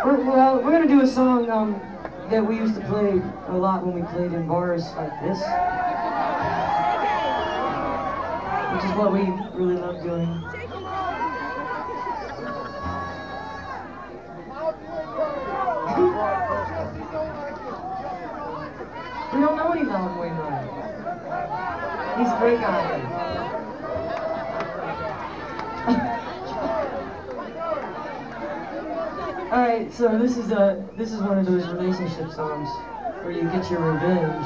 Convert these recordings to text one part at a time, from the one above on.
We're gonna do a song that we used to play a lot when we played in bars like this, which is what we really love doing. We don't know any Loud Wainwright. He's a great guy. All right, so this is one of those relationship songs where you get your revenge.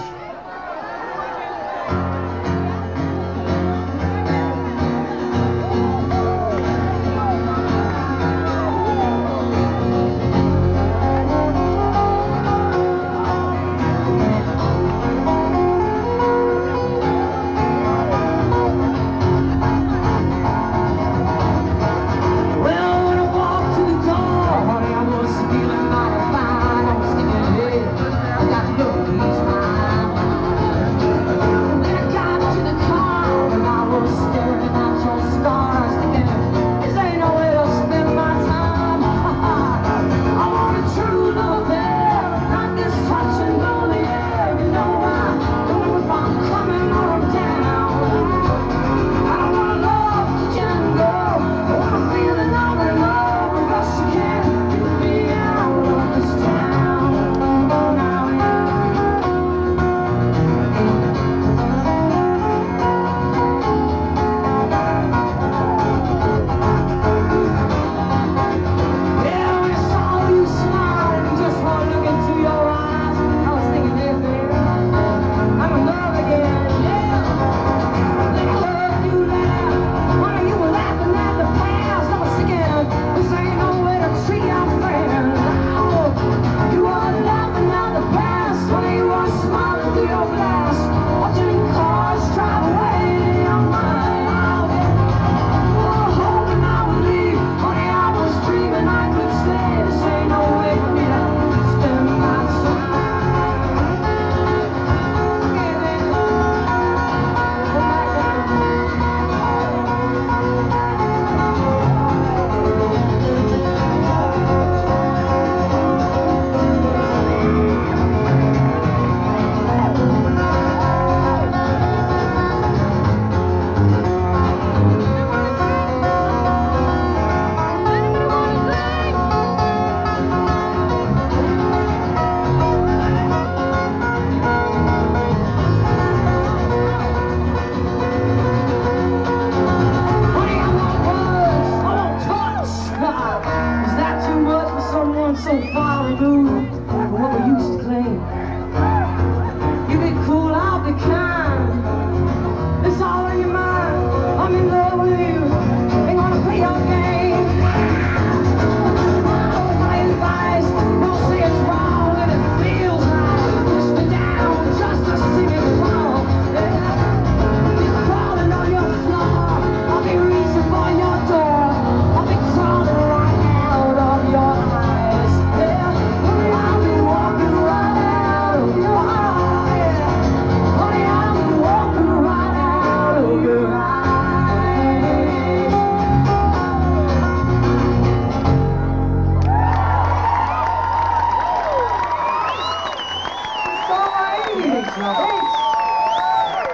So far removed from what we used to claim.